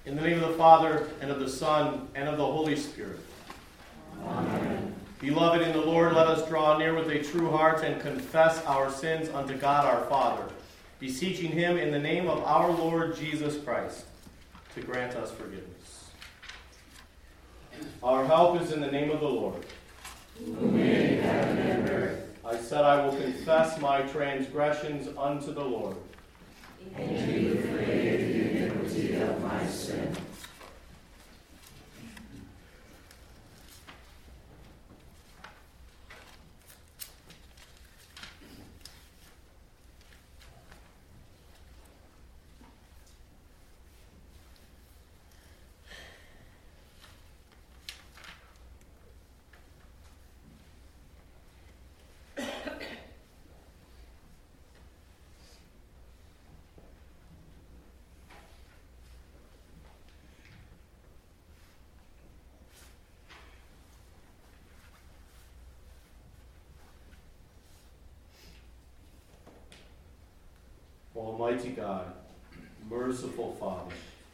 In the name of the Father, and of the Son, and of the Holy Spirit. Amen. Beloved in the Lord, let us draw near with a true heart and confess our sins unto God our Father, beseeching him in the name of our Lord Jesus Christ to grant us forgiveness. Our help is in the name of the Lord, who made heaven and earth. I said, I will confess my transgressions unto the Lord. And you forgave the iniquity of my sin. Almighty God, merciful Father,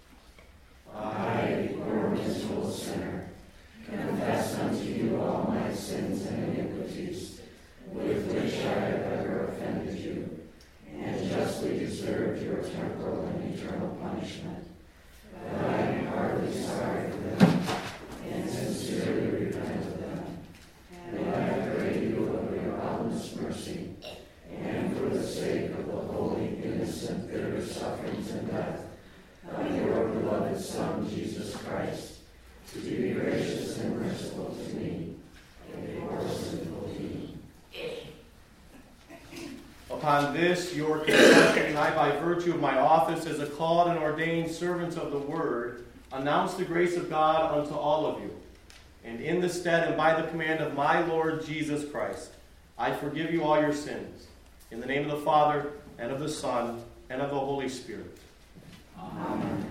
I, poor miserable sinner, confess unto you all my sins and iniquities, with which I have ever offended you, and justly deserved your temporal and eternal punishment. But I am heartily sorry for them, and sincerely repent of them. And I pray you of your boundless mercy, and for the sake of the holy, innocent, bitter sufferings and death of your beloved Son, Jesus Christ, to be gracious and merciful to me, a poor sinful being. upon this your confession, I, by virtue of my office as a called and ordained servant of the Word, announce the grace of God unto all of you. And in the stead and by the command of my Lord Jesus Christ, I forgive you all your sins. In the name of the Father, and of the Son, and of the Holy Spirit. Amen.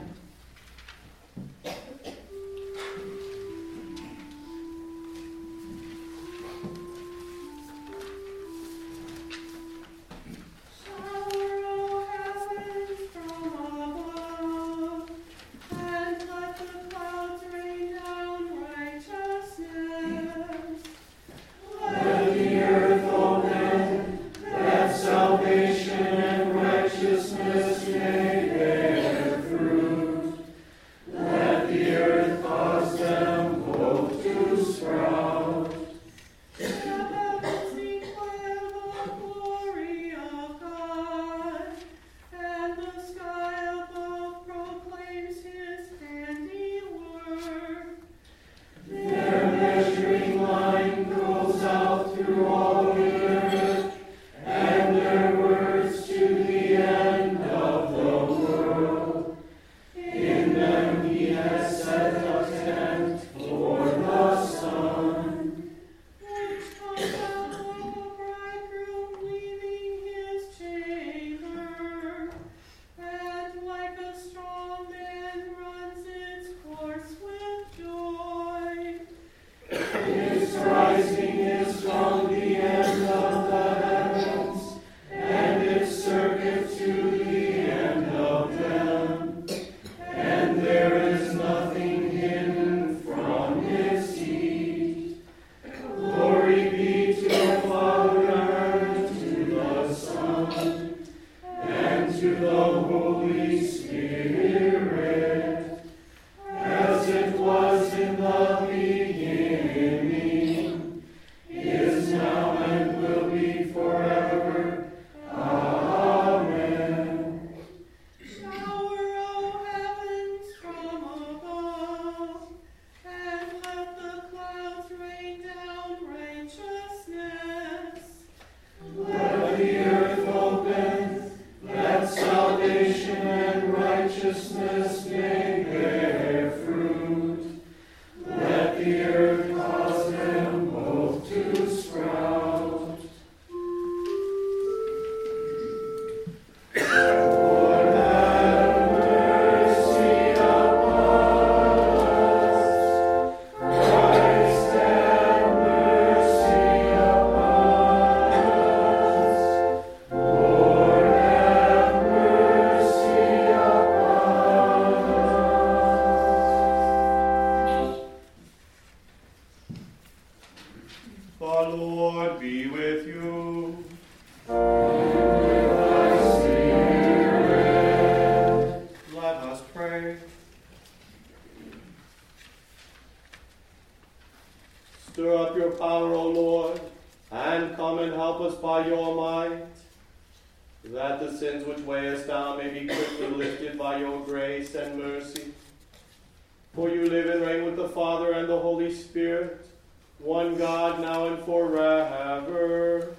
power, O Lord, and come and help us by your might, that the sins which weigh us down may be quickly lifted by your grace and mercy. For you live and reign with the Father and the Holy Spirit, one God, now and forever.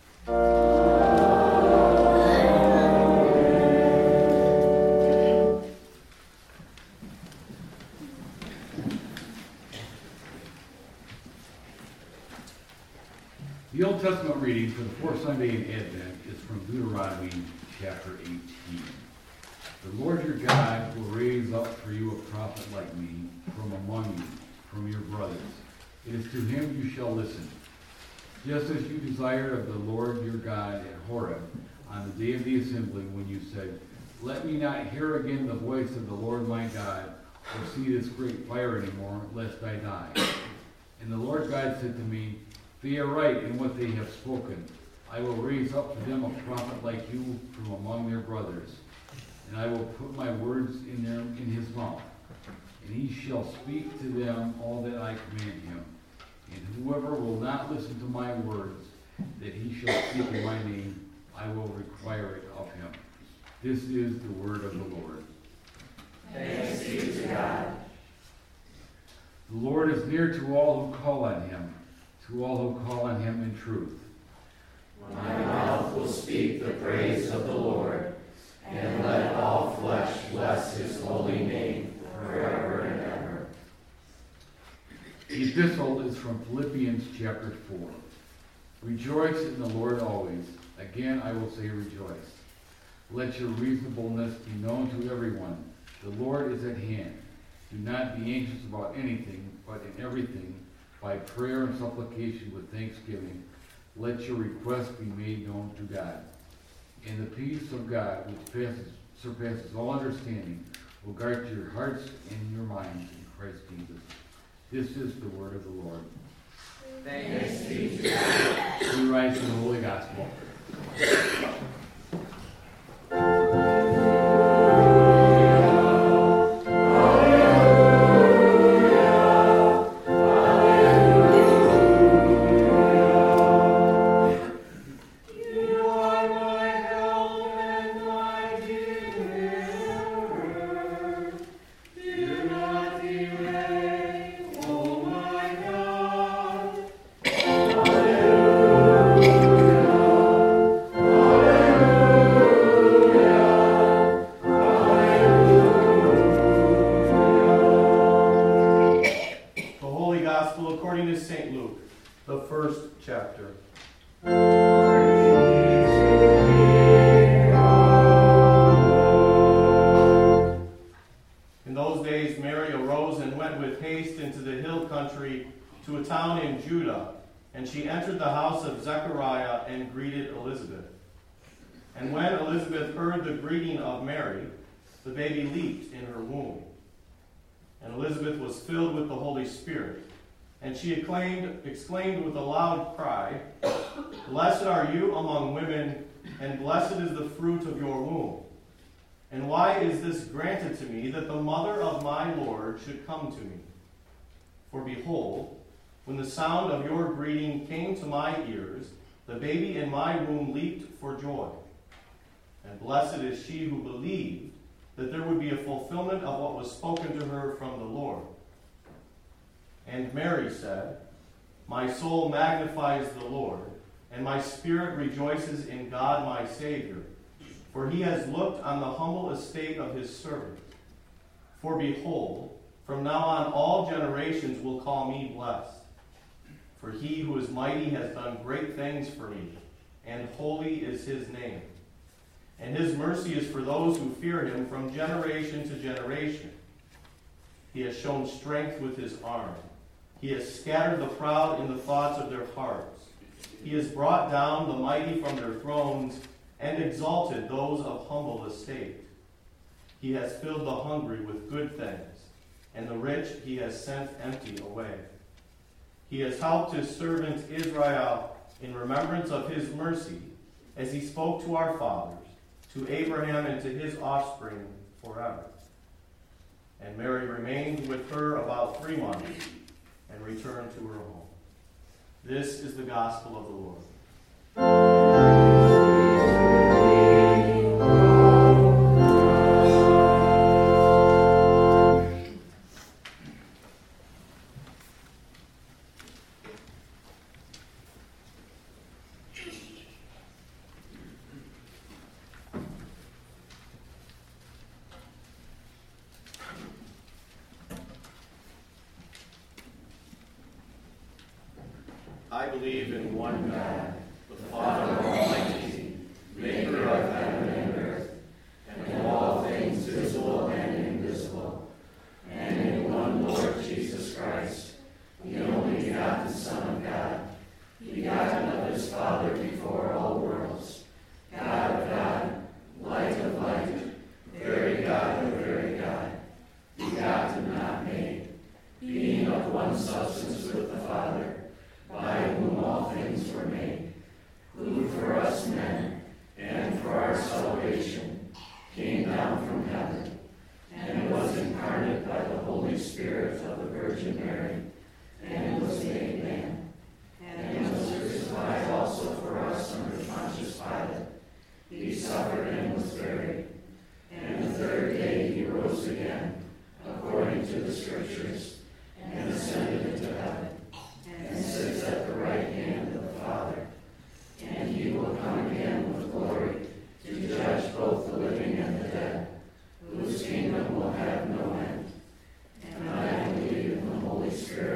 The Old Testament reading for the fourth Sunday in Advent is from Deuteronomy chapter 18. The Lord your God will raise up for you a prophet like me from among you, from your brothers. It is to him you shall listen. Just as you desired of the Lord your God at Horeb on the day of the assembly, when you said, let me not hear again the voice of the Lord my God, or see this great fire anymore, lest I die. And the Lord God said to me, they are right in what they have spoken. I will raise up for them a prophet like you from among their brothers, and I will put my words in his mouth, and he shall speak to them all that I command him. And whoever will not listen to my words that he shall speak in my name, I will require it of him. This is the word of the Lord. Thanks be to God. The Lord is near to all who call on him, to all who call on him in truth. My mouth will speak the praise of the Lord, and let all flesh bless his holy name forever and ever. The epistle is from Philippians chapter 4. Rejoice in the Lord always. Again I will say rejoice. Let your reasonableness be known to everyone. The Lord is at hand. Do not be anxious about anything, but in everything, by prayer and supplication with thanksgiving, let your requests be made known to God. And the peace of God, which surpasses all understanding, will guard your hearts and your minds in Christ Jesus. This is the word of the Lord. Thanks be to God. We rise to the Holy Gospel. And when Elizabeth heard the greeting of Mary, the baby leaped in her womb. And Elizabeth was filled with the Holy Spirit, and she exclaimed with a loud cry, Blessed are you among women, and blessed is the fruit of your womb. And why is this granted to me, that the mother of my Lord should come to me? For behold, when the sound of your greeting came to my ears, the baby in my womb leaped for joy. And blessed is she who believed that there would be a fulfillment of what was spoken to her from the Lord. And Mary said, My soul magnifies the Lord, and my spirit rejoices in God my Savior, for he has looked on the humble estate of his servant. For behold, from now on all generations will call me blessed. For he who is mighty has done great things for me, and holy is his name. And his mercy is for those who fear him from generation to generation. He has shown strength with his arm. He has scattered the proud in the thoughts of their hearts. He has brought down the mighty from their thrones and exalted those of humble estate. He has filled the hungry with good things, and the rich he has sent empty away. He has helped his servant Israel in remembrance of his mercy, as he spoke to our fathers, to Abraham and to his offspring forever. And Mary remained with her about 3 months and returned to her home. This is the gospel of the Lord. I believe in one God, the Father Almighty, maker of heaven and earth, and of all things visible and invisible, and in one Lord Jesus Christ, the only begotten Son of God, begotten of his Father before all worlds, God of God, light of light, very God of very God, begotten, not made, being of one substance with the Father, by whom all things were made, who for us men and for our salvation came down from heaven, and was incarnate by the Holy Spirit of the Virgin Mary, and was made man, and was crucified also for us under Pontius Pilate. He suffered and was buried, and the third day he rose again, according to the Scriptures, and ascended into heaven, and sits at the right hand of the Father. And he will come again with glory to judge both the living and the dead, whose kingdom will have no end. And I believe in the Holy Spirit,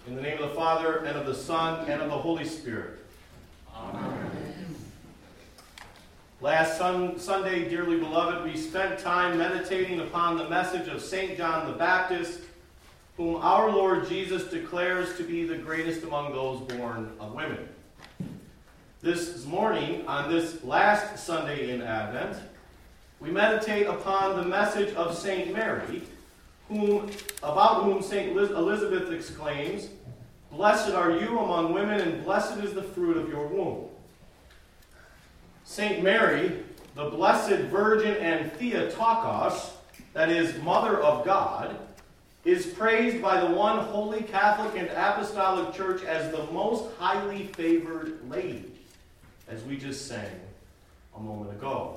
In the name of the Father, and of the Son, and of the Holy Spirit. Amen. Last Sunday, dearly beloved, we spent time meditating upon the message of St. John the Baptist, whom our Lord Jesus declares to be the greatest among those born of women. This morning, on this last Sunday in Advent, we meditate upon the message of St. Mary, about whom St. Elizabeth exclaims, "Blessed are you among women, and blessed is the fruit of your womb." St. Mary, the Blessed Virgin and Theotokos, that is, Mother of God, is praised by the one holy Catholic and Apostolic Church as the most highly favored lady, as we just sang a moment ago.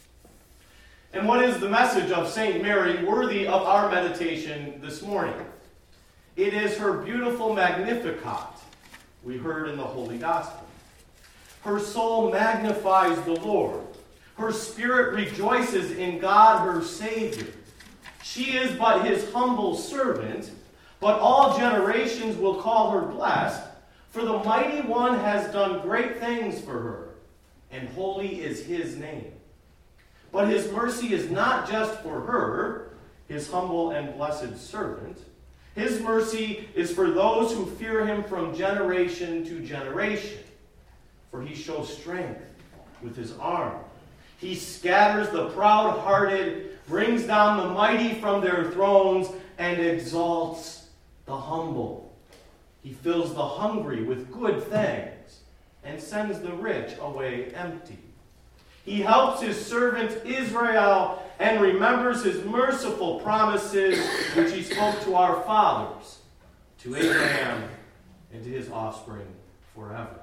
And what is the message of St. Mary worthy of our meditation this morning? It is her beautiful Magnificat we heard in the Holy Gospel. Her soul magnifies the Lord. Her spirit rejoices in God her Savior. She is but his humble servant, but all generations will call her blessed, for the Mighty One has done great things for her, and holy is his name. But his mercy is not just for her, his humble and blessed servant. His mercy is for those who fear him from generation to generation. For he shows strength with his arm. He scatters the proud-hearted, brings down the mighty from their thrones, and exalts the humble. He fills the hungry with good things, and sends the rich away empty. He helps his servant Israel and remembers his merciful promises which he spoke to our fathers, to Abraham and to his offspring forever.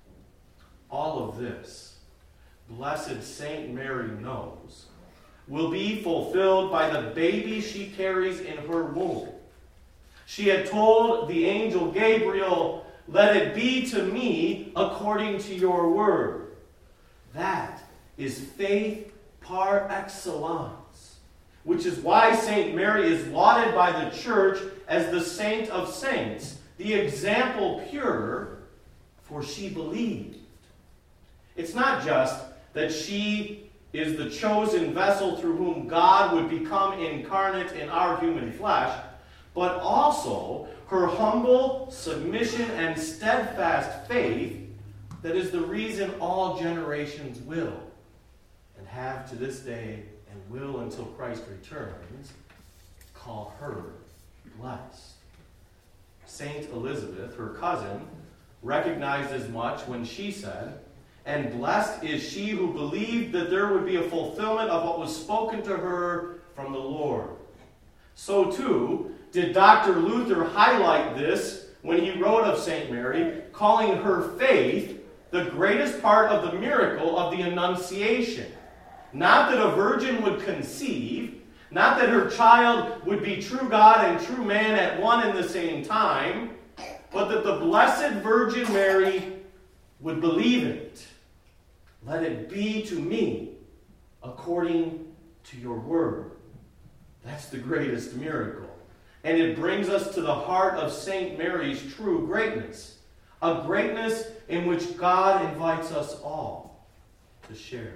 All of this, Blessed St. Mary knows, will be fulfilled by the baby she carries in her womb. She had told the angel Gabriel, "Let it be to me according to your word." That is faith par excellence, which is why St. Mary is lauded by the Church as the saint of saints, the example pure, for she believed. It's not just that she is the chosen vessel through whom God would become incarnate in our human flesh, but also her humble submission and steadfast faith that is the reason all generations will, and have to this day, and will until Christ returns, call her blessed. Saint Elizabeth, her cousin, recognized as much when she said, "And blessed is she who believed that there would be a fulfillment of what was spoken to her from the Lord." So too did Dr. Luther highlight this when he wrote of St. Mary, calling her faith the greatest part of the miracle of the Annunciation. Not that a virgin would conceive, not that her child would be true God and true man at one and the same time, but that the Blessed Virgin Mary would believe it. "Let it be to me according to your word." That's the greatest miracle. And it brings us to the heart of St. Mary's true greatness, a greatness in which God invites us all to share.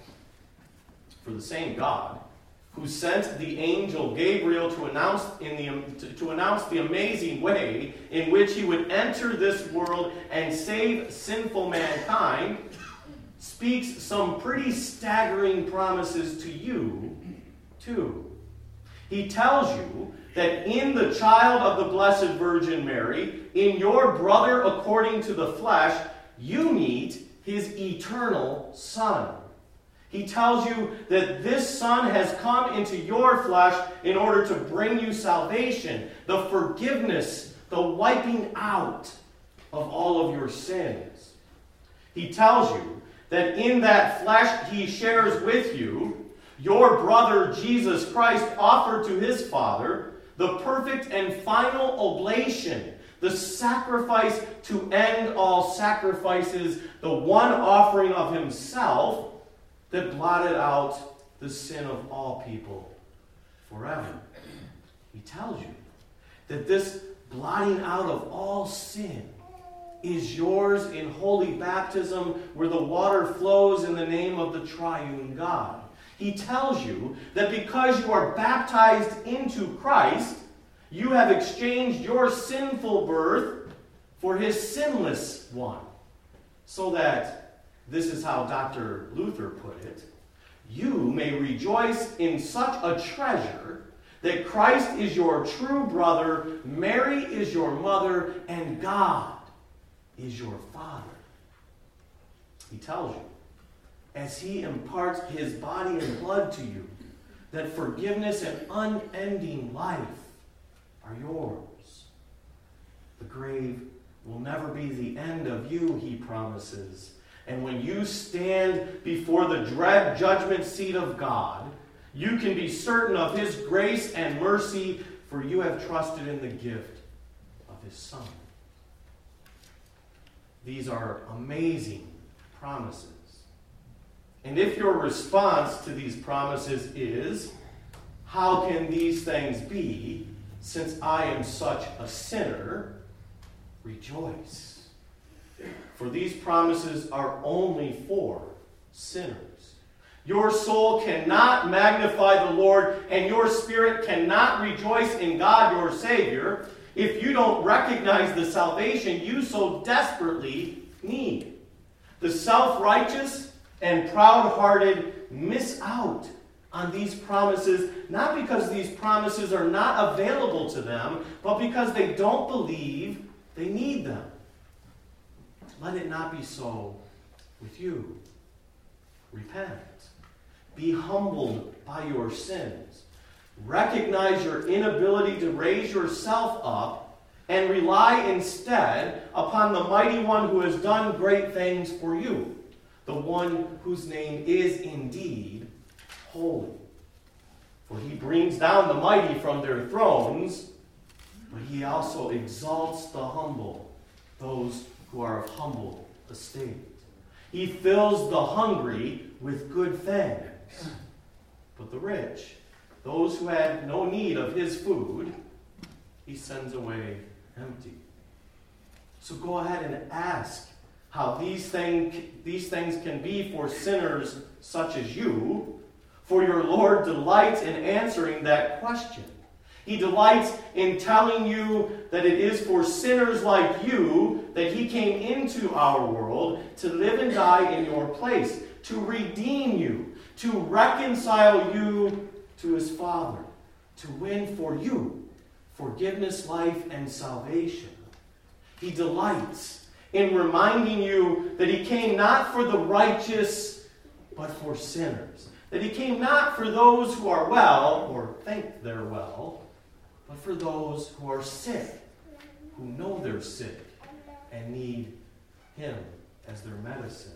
For the same God who sent the angel Gabriel to announce the amazing way in which he would enter this world and save sinful mankind, speaks some pretty staggering promises to you, too. He tells you that in the child of the Blessed Virgin Mary, in your brother according to the flesh, you meet his eternal Son. He tells you that this Son has come into your flesh in order to bring you salvation, the forgiveness, the wiping out of all of your sins. He tells you that in that flesh he shares with you, your brother Jesus Christ offered to his Father the perfect and final oblation, the sacrifice to end all sacrifices, the one offering of himself that blotted out the sin of all people forever. He tells you that this blotting out of all sin, is yours in holy baptism where the water flows in the name of the triune God. He tells you that because you are baptized into Christ, you have exchanged your sinful birth for his sinless one. So that, this is how Dr. Luther put it, you may rejoice in such a treasure that Christ is your true brother, Mary is your mother, and God is your Father. He tells you, as he imparts his body and blood to you, that forgiveness and unending life are yours. The grave will never be the end of you, he promises. And when you stand before the dread judgment seat of God, you can be certain of his grace and mercy, for you have trusted in the gift of his Son. These are amazing promises. And if your response to these promises is, how can these things be, since I am such a sinner? Rejoice. For these promises are only for sinners. Your soul cannot magnify the Lord, and your spirit cannot rejoice in God, your Savior, if you don't recognize the salvation you so desperately need. The self-righteous and proud-hearted miss out on these promises, not because these promises are not available to them, but because they don't believe they need them. Let it not be so with you. Repent. Be humbled by your sins. Recognize your inability to raise yourself up and rely instead upon the mighty one who has done great things for you, the one whose name is indeed holy. For he brings down the mighty from their thrones, but he also exalts the humble, those who are of humble estate. He fills the hungry with good things, but the rich, those who had no need of his food, he sends away empty. So go ahead and ask how these things can be for sinners such as you, for your Lord delights in answering that question. He delights in telling you that it is for sinners like you that he came into our world to live and die in your place, to redeem you, to reconcile you to his Father, to win for you forgiveness, life, and salvation. He delights in reminding you that he came not for the righteous, but for sinners. That he came not for those who are well, or think they're well, but for those who are sick, who know they're sick, and need him as their medicine.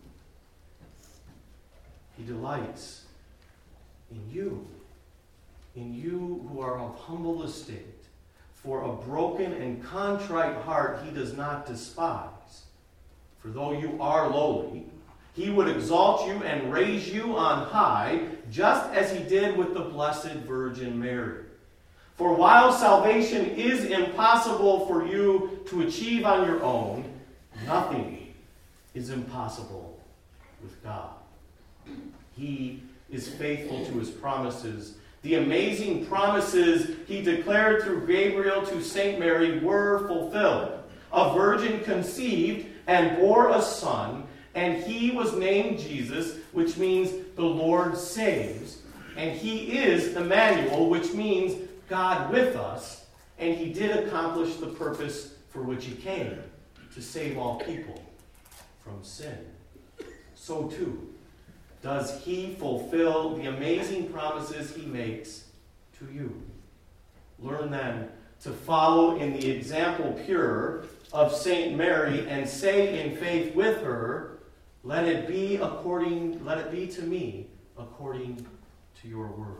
He delights in you who are of humble estate. For a broken and contrite heart he does not despise. For though you are lowly, he would exalt you and raise you on high, just as he did with the Blessed Virgin Mary. For while salvation is impossible for you to achieve on your own, nothing is impossible with God. He is faithful to his promises. The amazing promises he declared through Gabriel to St. Mary were fulfilled. A virgin conceived and bore a son, and he was named Jesus, which means the Lord saves. And he is Emmanuel, which means God with us. And he did accomplish the purpose for which he came, to save all people from sin. So too does he fulfill the amazing promises he makes to you. Learn then to follow in the example pure of St. Mary and say in faith with her, let it be to me according to your word.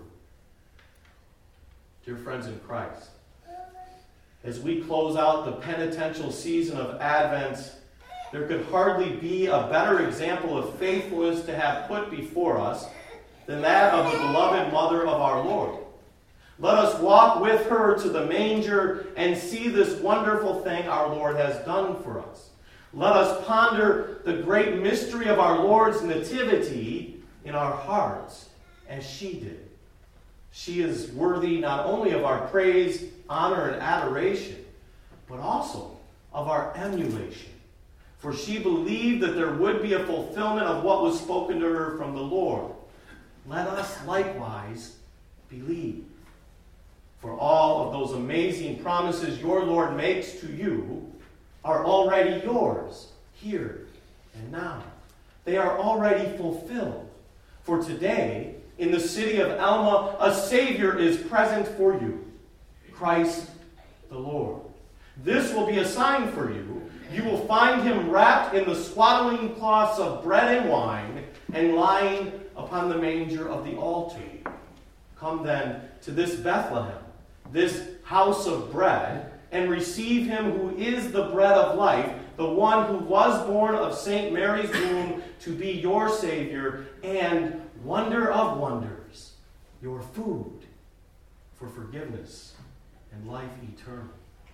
Dear friends in Christ, as we close out the penitential season of Advent, there could hardly be a better example of faithfulness to have put before us than that of the beloved mother of our Lord. Let us walk with her to the manger and see this wonderful thing our Lord has done for us. Let us ponder the great mystery of our Lord's nativity in our hearts as she did. She is worthy not only of our praise, honor, and adoration, but also of our emulation. For she believed that there would be a fulfillment of what was spoken to her from the Lord. Let us likewise believe. For all of those amazing promises your Lord makes to you are already yours, here and now. They are already fulfilled. For today, in the city of Alma, a Savior is present for you, Christ the Lord. This will be a sign for you. You will find him wrapped in the swaddling cloths of bread and wine and lying upon the manger of the altar. Come then to this Bethlehem, this house of bread, and receive him who is the bread of life, the one who was born of St. Mary's womb to be your Savior and wonder of wonders, your food for forgiveness and life eternal.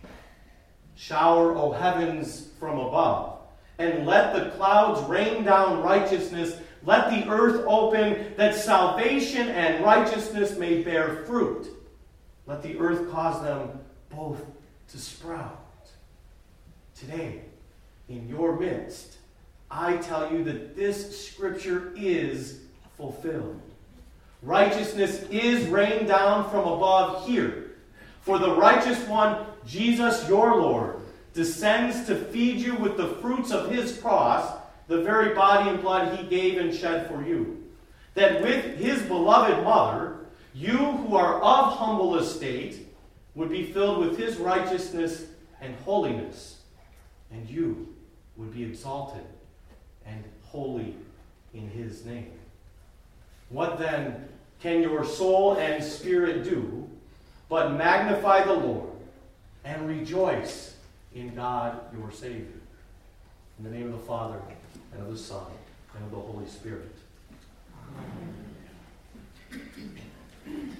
Shower, O heavens, from above, and let the clouds rain down righteousness. Let the earth open, that salvation and righteousness may bear fruit. Let the earth cause them both to sprout. Today, in your midst, I tell you that this scripture is fulfilled. Righteousness is rained down from above here. For the righteous one, Jesus your Lord, descends to feed you with the fruits of his cross, the very body and blood he gave and shed for you. That with his beloved mother, you who are of humble estate would be filled with his righteousness and holiness, and you would be exalted and holy in his name. What then can your soul and spirit do but magnify the Lord and rejoice in God your Savior? In the name of the Father, and of the Son, and of the Holy Spirit. Amen.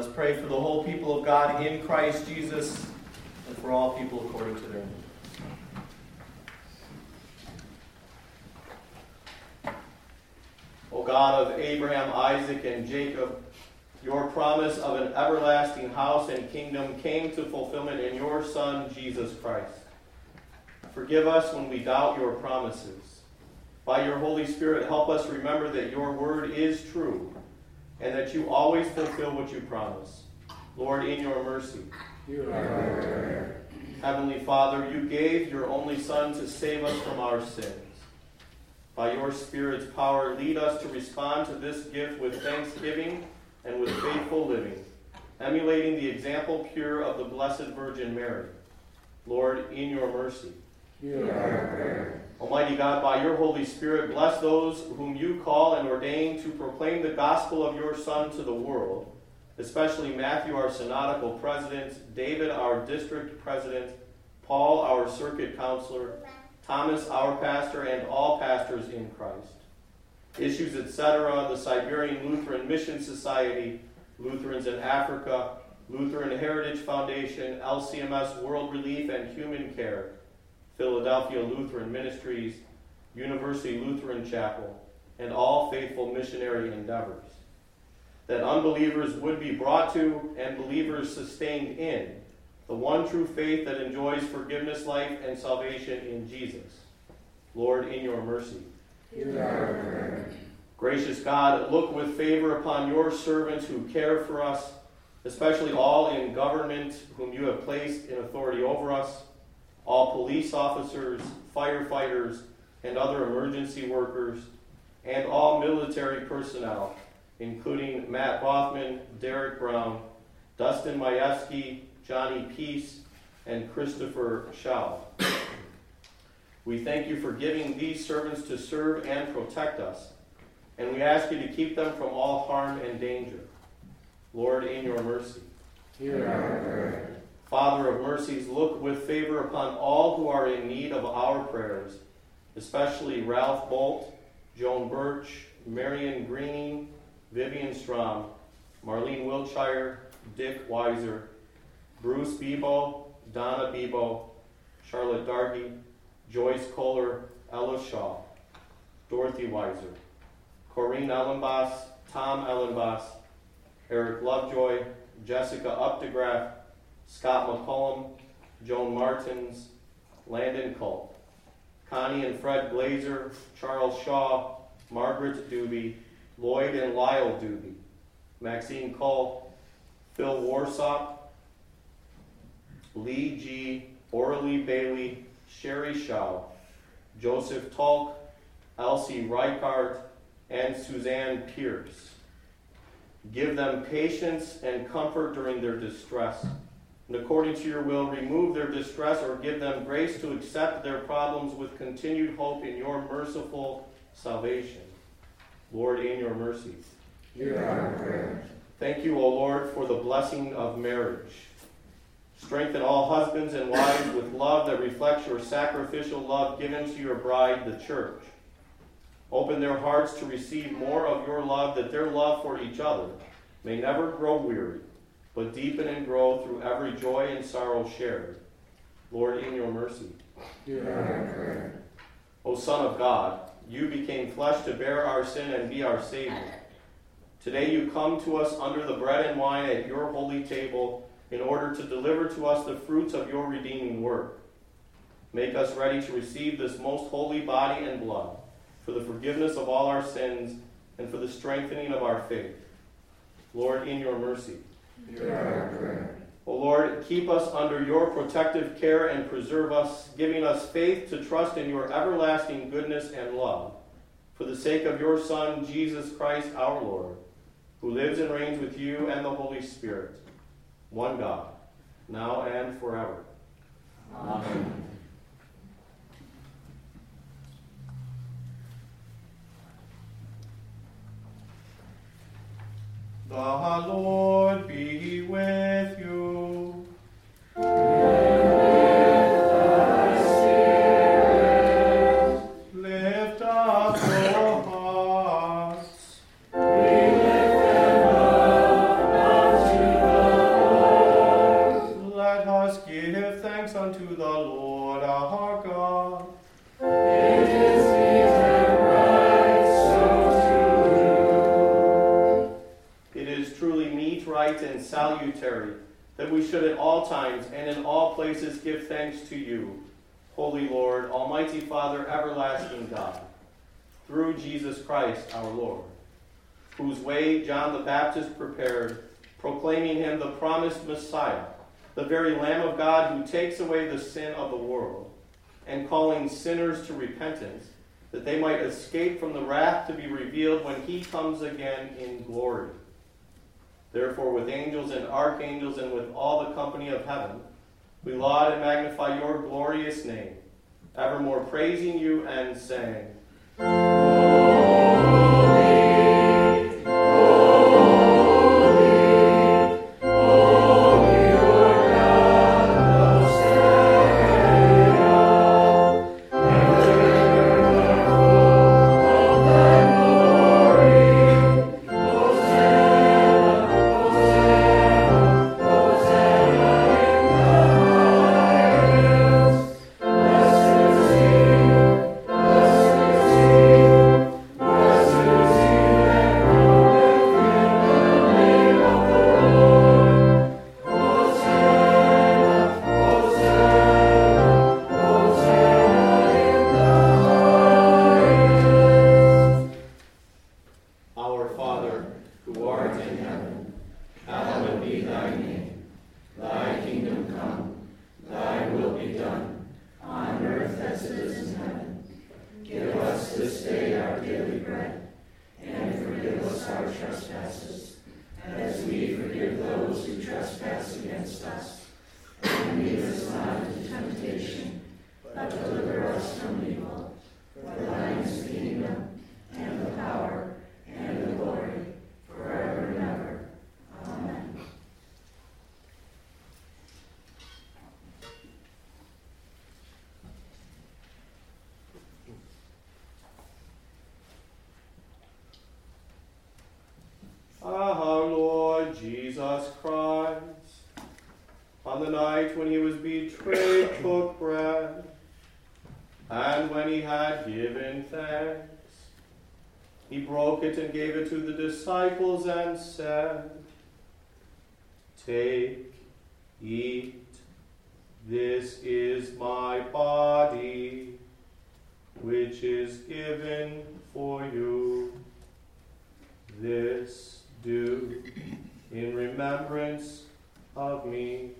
us pray for the whole people of God in Christ Jesus and for all people according to their needs. O God of Abraham, Isaac, and Jacob, your promise of an everlasting house and kingdom came to fulfillment in your Son, Jesus Christ. Forgive us when we doubt your promises. By your Holy Spirit, help us remember that your word is true and that you always fulfill what you promise. Lord, in your mercy. Heavenly Father, you gave your only Son to save us from our sins. By your Spirit's power, lead us to respond to this gift with thanksgiving and with faithful living, emulating the example pure of the Blessed Virgin Mary. Lord, in your mercy. Almighty God, by your Holy Spirit, bless those whom you call and ordain to proclaim the gospel of your Son to the world, especially Matthew, our synodical president, David, our district president, Paul, our circuit counselor, Thomas, our pastor, and all pastors in Christ. Issues, etc., the Siberian Lutheran Mission Society, Lutherans in Africa, Lutheran Heritage Foundation, LCMS World Relief and Human Care, Philadelphia Lutheran Ministries, University Lutheran Chapel, and all faithful missionary endeavors. That unbelievers would be brought to and believers sustained in the one true faith that enjoys forgiveness, life, and salvation in Jesus. Lord, in your mercy. Gracious God, look with favor upon your servants who care for us, especially all in government whom you have placed in authority over us, all police officers, firefighters, and other emergency workers, and all military personnel, including Matt Rothman, Derek Brown, Dustin Majewski, Johnny Peace, and Christopher Shaw. We thank you for giving these servants to serve and protect us, and we ask you to keep them from all harm and danger. Lord, in your mercy. Hear our prayer. Father of mercies, look with favor upon all who are in need of our prayers, especially Ralph Bolt, Joan Birch, Marion Greening, Vivian Strom, Marlene Wiltshire, Dick Weiser, Bruce Bebo, Donna Bebo, Charlotte Dargy, Joyce Kohler, Ella Shaw, Dorothy Weiser, Corrine Ellenbos, Tom Ellenbos, Eric Lovejoy, Jessica Updegraff, Scott McCollum, Joan Martins, Landon Culp, Connie and Fred Glazer, Charles Shaw, Margaret Doobie, Lloyd and Lyle Doobie, Maxine Culp, Phil Warsaw, Lee G., Orly Bailey, Sherry Shaw, Joseph Tulk, Elsie Reichart, and Suzanne Pierce. Give them patience and comfort during their distress, and according to your will, remove their distress or give them grace to accept their problems with continued hope in your merciful salvation. Lord, in your mercy. Hear our prayer. Thank you, O Lord, for the blessing of marriage. Strengthen all husbands and wives with love that reflects your sacrificial love given to your bride, the church. Open their hearts to receive more of your love, that their love for each other may never grow weary, but deepen and grow through every joy and sorrow shared. Lord, in your mercy. Hear our prayer. O Son of God, you became flesh to bear our sin and be our Savior. Today you come to us under the bread and wine at your holy table in order to deliver to us the fruits of your redeeming work. Make us ready to receive this most holy body and blood for the forgiveness of all our sins and for the strengthening of our faith. Lord, in your mercy. Hear our prayer. O Lord, keep us under your protective care and preserve us, giving us faith to trust in your everlasting goodness and love, for the sake of your Son, Jesus Christ our Lord, who lives and reigns with you and the Holy Spirit, one God, now and forever. Amen. The Lord be with you. Lift up your hearts. We lift them up unto salutary, that we should at all times and in all places give thanks to you, Holy Lord, Almighty Father, everlasting God, through Jesus Christ our Lord, whose way John the Baptist prepared, proclaiming him the promised Messiah, the very Lamb of God who takes away the sin of the world, and calling sinners to repentance, that they might escape from the wrath to be revealed when he comes again in glory. Therefore, with angels and archangels and with all the company of heaven, we laud and magnify your glorious name, evermore praising you and saying, Our Lord Jesus Christ, on the night when he was betrayed, took bread, and when he had given thanks, he broke it and gave it to the disciples and said, "Take, eat, this is my body, which is given for you. This do in remembrance of me."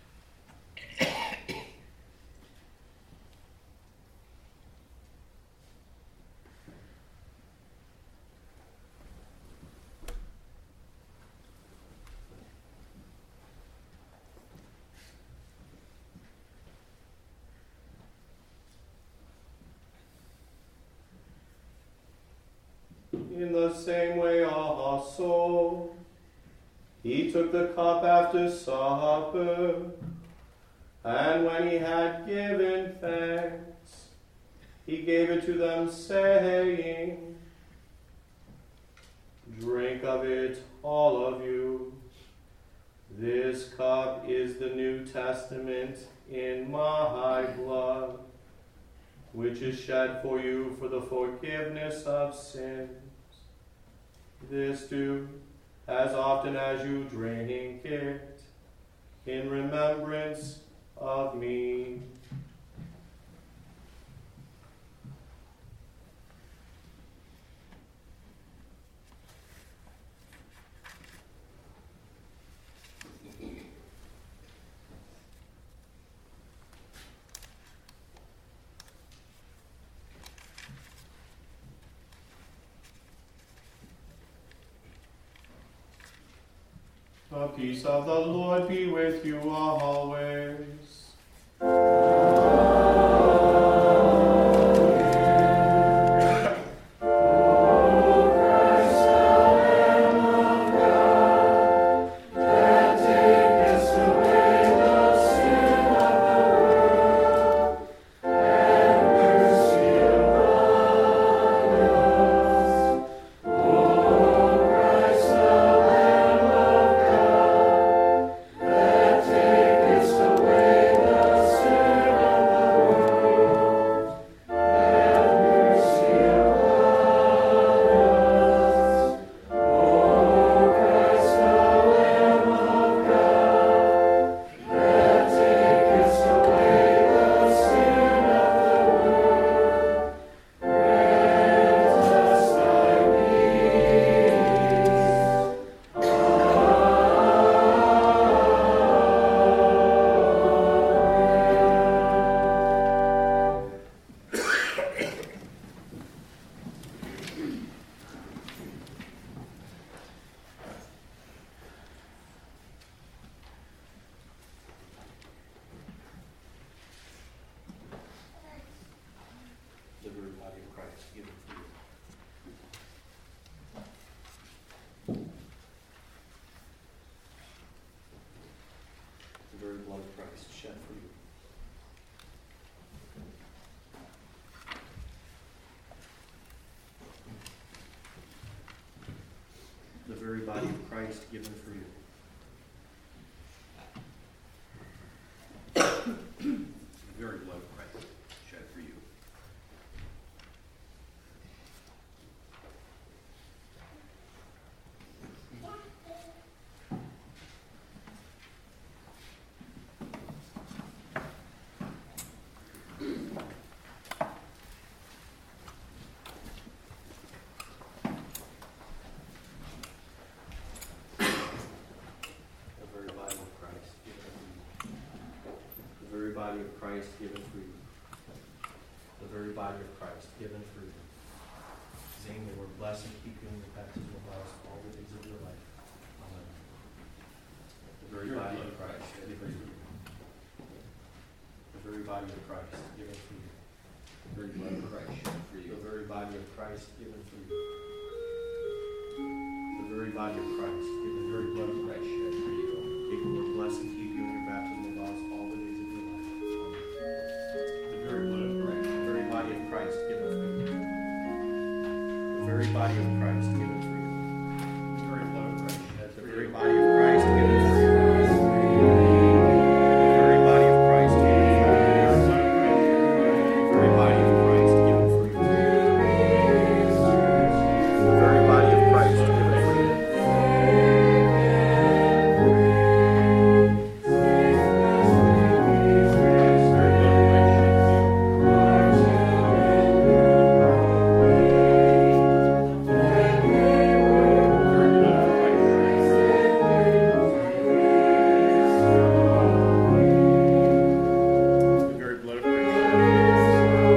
In the same way also, he took the cup after supper, and when he had given thanks, he gave it to them, saying, "Drink of it, all of you. This cup is the New Testament in my blood, which is shed for you for the forgiveness of sins. This do, as often as you drink it, in remembrance of me." The peace of the Lord be with you always. Away very body of Christ given for you. The very blood of Christ shed for you. The very body of Christ given for you. The very body of Christ given for you. Saying the Lord bless and keep you in your baptismal vows all the days of your life. Amen. The very body of Christ given for you. The very body of Christ given for you. The very blood of Christ shed for you. The very body of Christ given for you. The very body of Christ given. The very blood of Christ shed for you. May the Lord bless and keep you in your baptismal vows all the days of your life. The very blood of Christ. The very body of Christ given for you. The very body of Christ given for you. The very blood of Christ shed The for very you. body of Christ given for you. The very body of Christ given for you. The very body of Christ given for you. The very body of Christ given for you. The very blood of Christ.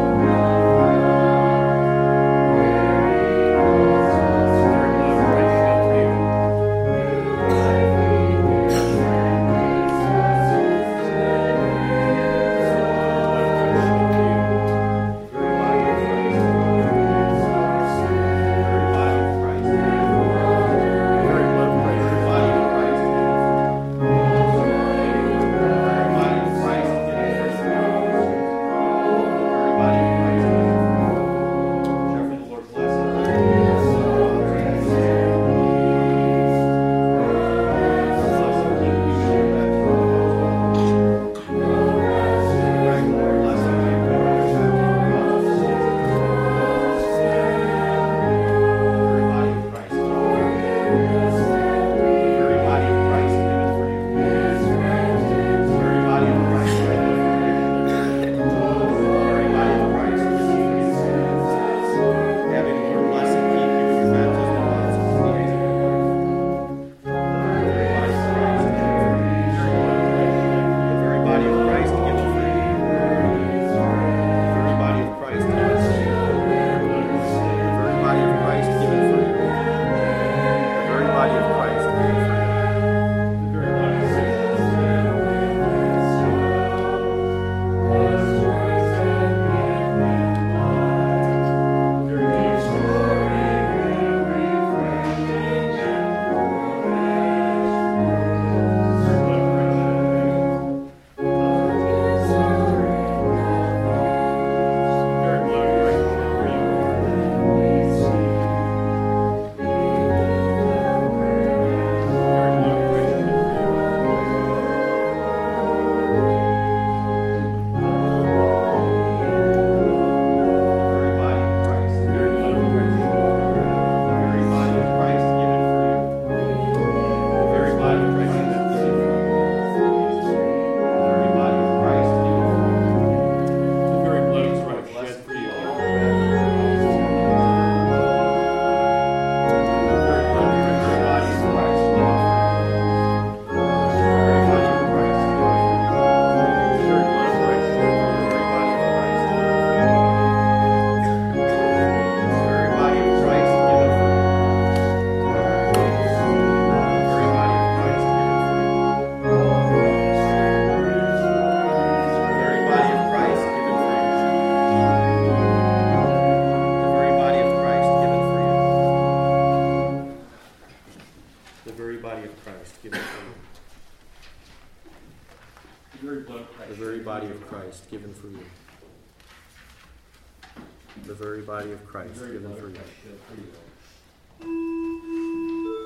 Christ given for you. The very body of Christ given for you.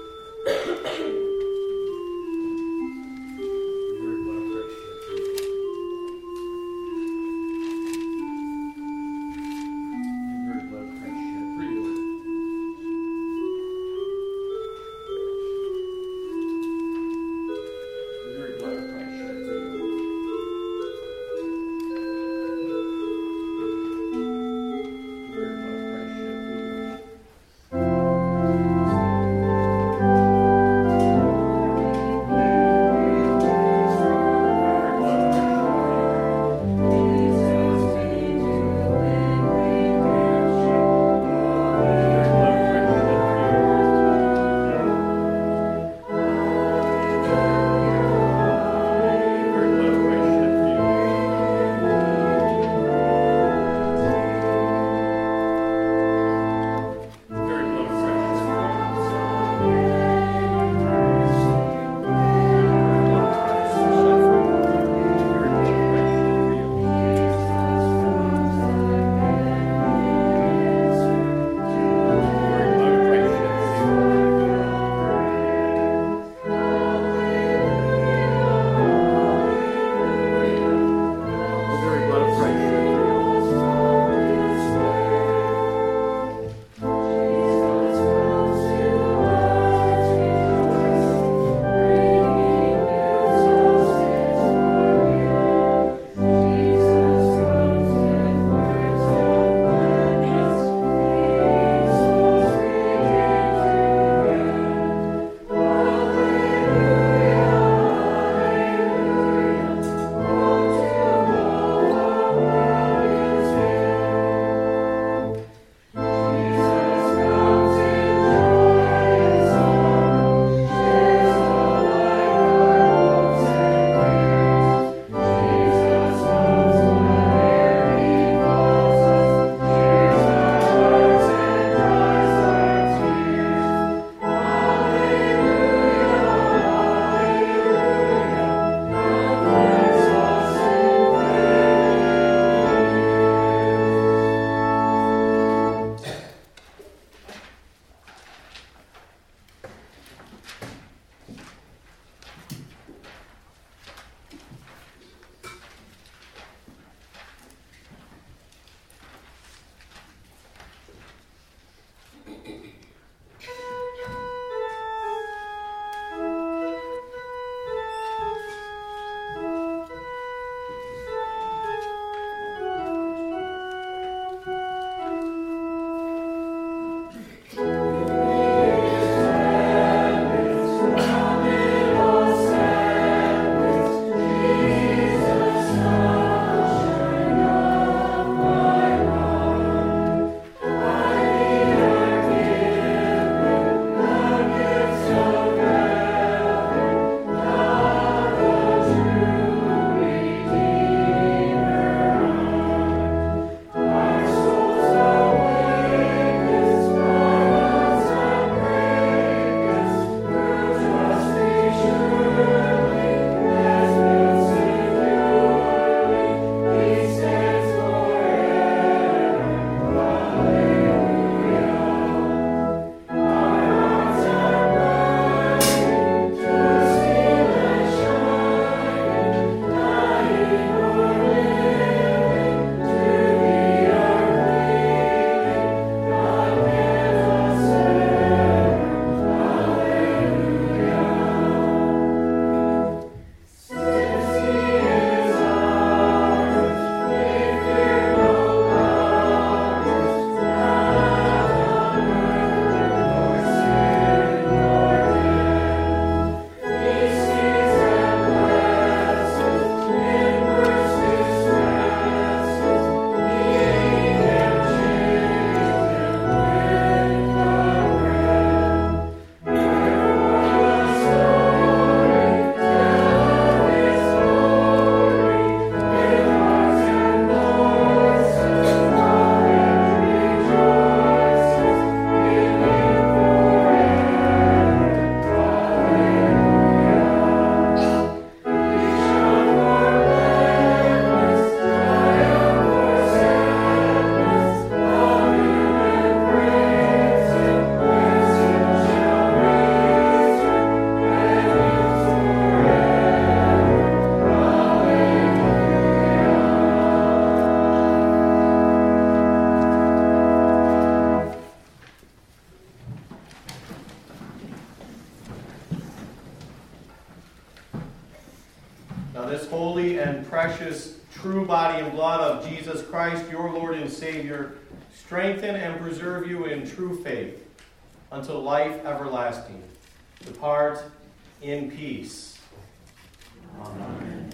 this holy and precious true body and blood of Jesus Christ, your Lord and Savior, strengthen and preserve you in true faith until life everlasting. Depart in peace. Amen.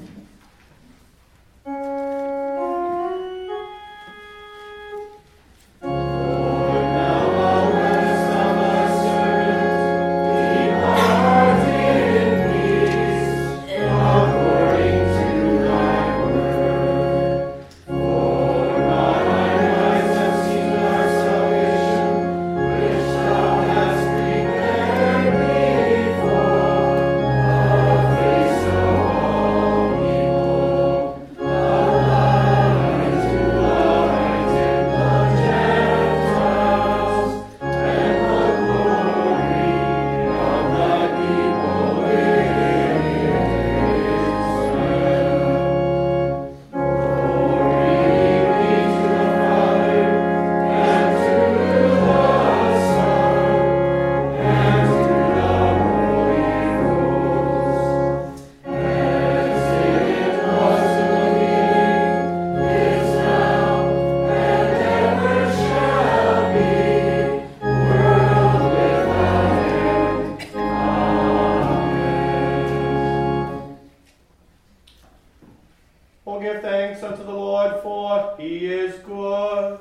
Oh, give thanks unto the Lord, for he is good.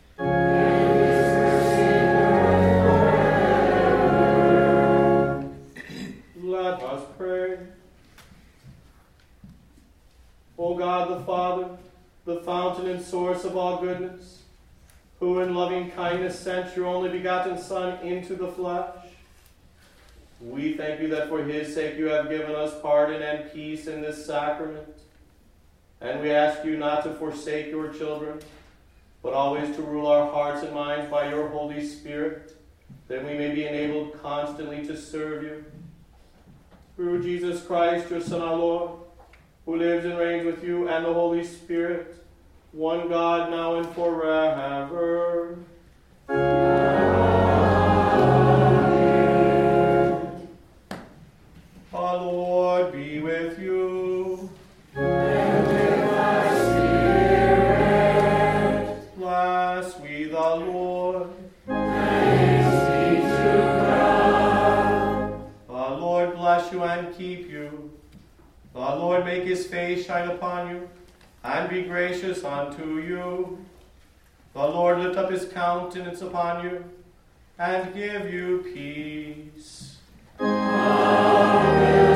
Let us pray. O God the Father, the fountain and source of all goodness, who in loving kindness sent your only begotten Son into the flesh, we thank you that for his sake you have given us pardon and peace in this sacrament. And we ask you not to forsake your children, but always to rule our hearts and minds by your Holy Spirit, that we may be enabled constantly to serve you. Through Jesus Christ, your Son, our Lord, who lives and reigns with you and the Holy Spirit, one God, now and forever. Amen. Our Lord be with you. And with thy spirit. Bless we the Lord. Thanks be to God. The Lord bless you and keep you. The Lord make his face shine upon you and be gracious unto you. The Lord lift up his countenance upon you and give you peace. Amen.